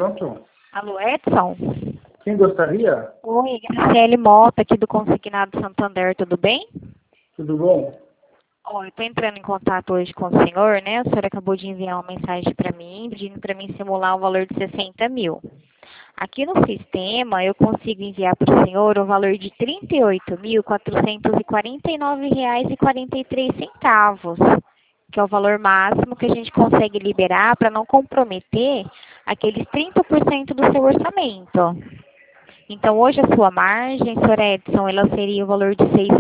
pronto. Alô, Edson? Quem gostaria? Oi, Graciele Mota, aqui do Consignado Santander, tudo bem? Tudo bom? Ó, eu estou entrando em contato hoje com o senhor, né? O senhor acabou de enviar uma mensagem para mim, pedindo para mim simular um valor de 60 mil. Aqui no sistema, eu consigo enviar para o senhor o valor de R$ 38.449,43, que é o valor máximo que a gente consegue liberar para não comprometer aqueles 30% do seu orçamento. Então, hoje a sua margem, senhor Edson, ela seria o valor de R$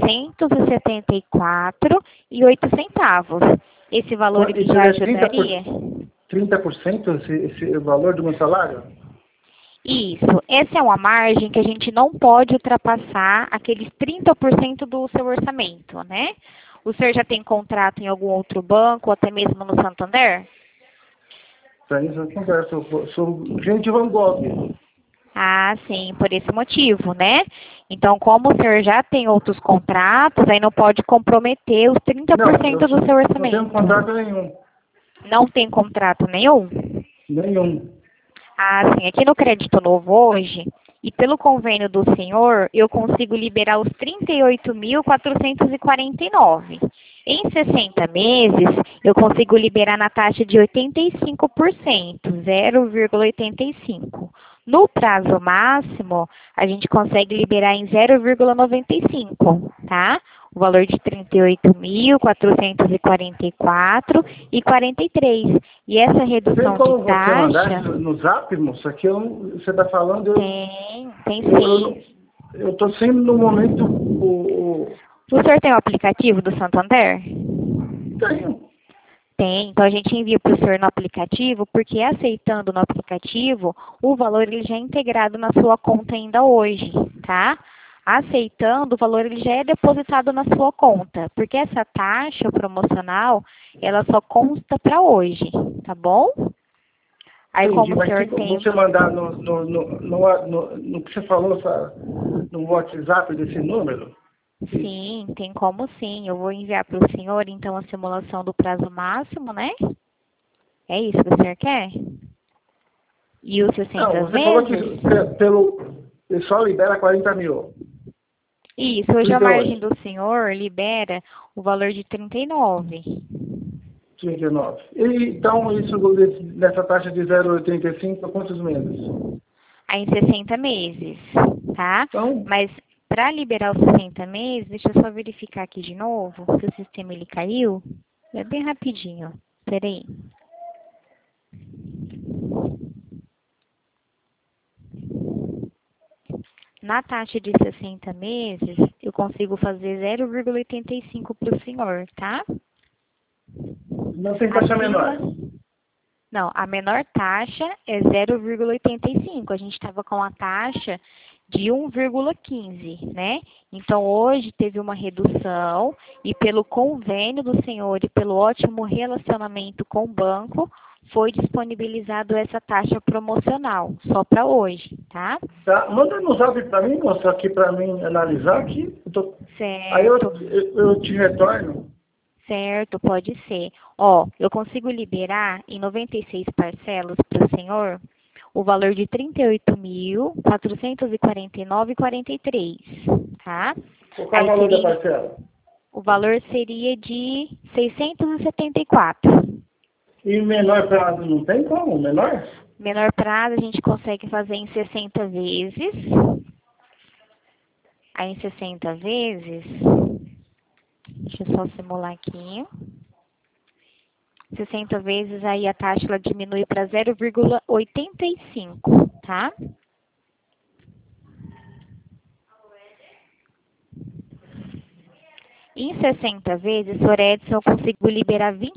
674,08. Esse valor ele Isso já é ajudaria? 30% esse valor do meu salário? Isso. Essa é uma margem que a gente não pode ultrapassar aqueles 30% do seu orçamento, né? O senhor já tem contrato em algum outro banco, ou até mesmo no Santander? Para isso eu converso. Eu sou cliente de Van Gogh. Ah, sim, por esse motivo, né? Então, como o senhor já tem outros contratos, aí não pode comprometer os Não, 30% do seu não tenho orçamento. contrato nenhum. Não tem contrato nenhum? Nenhum. Ah, sim. Aqui no Crédito Novo hoje, e pelo convênio do senhor, eu consigo liberar os 38.449. Em 60 meses, eu consigo liberar na taxa de 85%, 0,85. No prazo máximo, a gente consegue liberar em 0,95, tá? O valor de 38.444,43. E essa Tem redução de como você mandar taxa... isso no Zap, moça? Aqui você está falando... Tem sim. Eu estou sempre no momento... O senhor tem o aplicativo do Santander? Tenho. Tem, então a gente envia para o senhor no aplicativo, porque aceitando no aplicativo, o valor ele já é integrado na sua conta ainda hoje, tá? Aceitando, o valor ele já é depositado na sua conta, porque essa taxa promocional, ela só consta para hoje, tá bom? Aí Entendi, como o mas senhor tem como tem... você mandar no que você falou, no WhatsApp desse número? Sim, tem como sim. Eu vou enviar para o senhor, então, a simulação do prazo máximo, né? É isso que o senhor quer? E os Não, 60 você falou que meses? ele só libera 40 mil. Isso, hoje a margem 38, do senhor libera o valor de 39. 39. Então, isso nessa taxa de 0,85 por quantos meses? Aí em 60 meses, tá? Então, Mas para liberar os 60 meses, deixa eu só verificar aqui de novo, se o sistema ele caiu. É bem rapidinho. Peraí. Na taxa de 60 meses, eu consigo fazer 0,85 para o senhor, tá? não tem taxa menor. Não, a menor taxa é 0,85. A gente estava com a taxa de 1,15, né? Então, hoje teve uma redução e pelo convênio do senhor e pelo ótimo relacionamento com o banco, foi disponibilizado essa taxa promocional, só para hoje, tá? Tá? Manda no Zap para mim, moça, aqui para mim analisar aqui. Aí Certo. eu te retorno. Certo, pode ser. Ó, eu consigo liberar em 96 parcelas para o senhor o valor de R$ 38.449,43, tá? Qual é o Aí valor da seria, parcela? o valor seria de 674. E menor prazo não tem como? Menor? Menor prazo a gente consegue fazer em 60 vezes. Aí em 60 vezes, deixa eu só simular aqui. 60 vezes, aí a taxa ela diminui para 0,85, tá? Em 60 vezes, senhor Edson, eu consigo liberar R$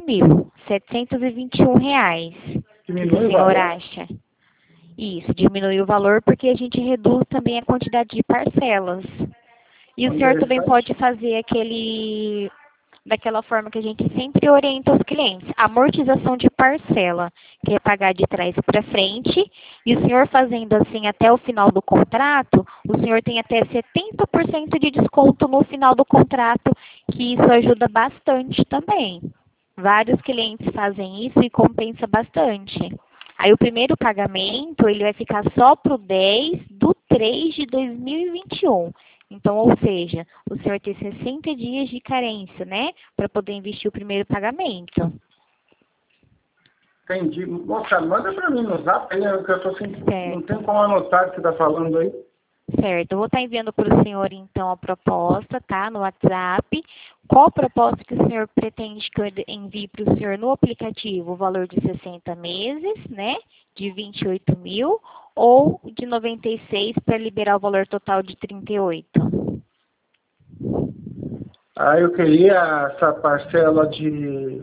28.721. O que Diminui o o senhor valor? acha? Isso, diminui o valor porque a gente reduz também a quantidade de parcelas. E o senhor também Interessante. pode fazer daquela forma que a gente sempre orienta os clientes, amortização de parcela, que é pagar de trás para frente, e o senhor fazendo assim até o final do contrato, o senhor tem até 70% de desconto no final do contrato, que isso ajuda bastante também. Vários clientes fazem isso e compensa bastante. Aí o primeiro pagamento, ele vai ficar só para o 10/3 de 2021. Então, ou seja, o senhor tem 60 dias de carência, né? Para poder investir o primeiro pagamento. Entendi. Moça, manda para mim no zap aí, que eu tô sem... não Certo. tem como anotar o que você está falando aí. Certo, eu vou estar enviando para o senhor, então, a proposta, tá? No WhatsApp. Qual proposta que o senhor pretende que eu envie para o senhor no aplicativo? O valor de 60 meses, né? De 28 mil, ou de 96 para liberar o valor total de 38? Aí eu queria essa parcela de...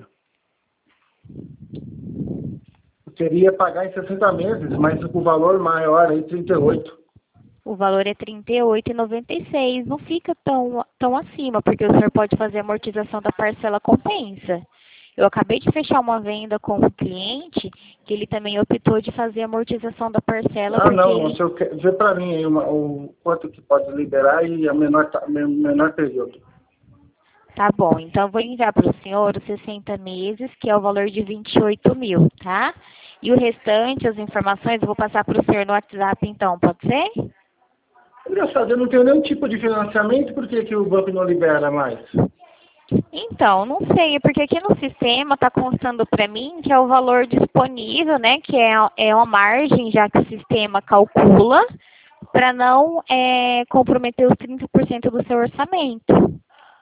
Eu queria pagar em 60 meses, mas com o valor maior aí, 38. O valor é R$ 38,96. Não fica tão acima, porque o senhor pode fazer a amortização da parcela compensa. Eu acabei de fechar uma venda com um cliente que ele também optou de fazer a amortização da parcela. Ah, porque não, ele... se eu vê para mim aí o quanto que pode liberar e a menor período. Tá bom, então eu vou enviar para o senhor os 60 meses, que é o valor de 28 mil, tá? E o restante, as informações, eu vou passar para o senhor no WhatsApp, então, pode ser? Engraçado, eu não tenho nenhum tipo de financiamento, por que que o banco não libera mais? Então, não sei, porque aqui no sistema está constando para mim que é o valor disponível, né? Que é uma margem já que o sistema calcula para não comprometer os 30% do seu orçamento.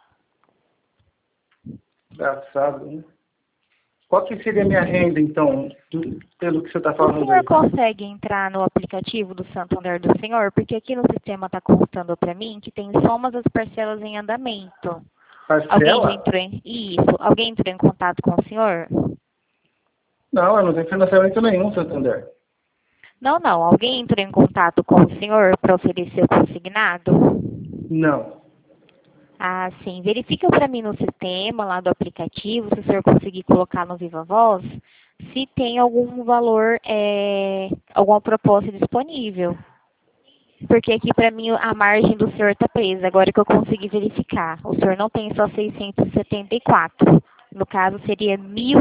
Engraçado, né? Qual que seria a minha renda, então, pelo que você está O falando senhor aí? consegue entrar no aplicativo do Santander do senhor? Porque aqui no sistema está constando para mim que tem somas das parcelas em andamento. Alguém já Parcela? entrou em... Isso. Alguém entrou em contato com o senhor? Não, eu não tenho financiamento nenhum, Santander. Não. Alguém entrou em contato com o senhor para oferecer o consignado? Não. Ah, sim. Verifica para mim no sistema, lá do aplicativo, se o senhor conseguir colocar no Viva Voz, se tem algum valor, alguma proposta disponível. Porque aqui para mim a margem do senhor está presa, agora que eu consegui verificar. O senhor não tem só 674. No caso seria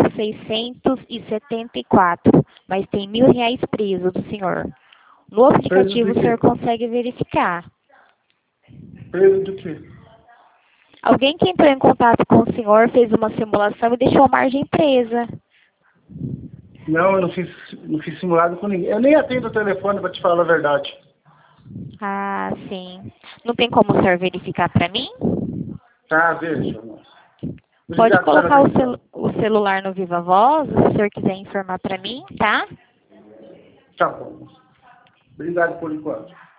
1.674, mas tem R$ 1.000 preso do senhor. No Preço aplicativo de o senhor quê? consegue verificar. Preço do quê? Alguém que entrou em contato com o senhor fez uma simulação e deixou a margem presa. Não, eu não fiz simulado com ninguém. Eu nem atendo o telefone, para te falar a verdade. Ah, sim. Não tem como o senhor verificar para mim? Tá, veja, moça. Pode Obrigado pela colocar atenção. o celular no Viva Voz, se o senhor quiser informar para mim, tá? Tá bom. Obrigado por enquanto.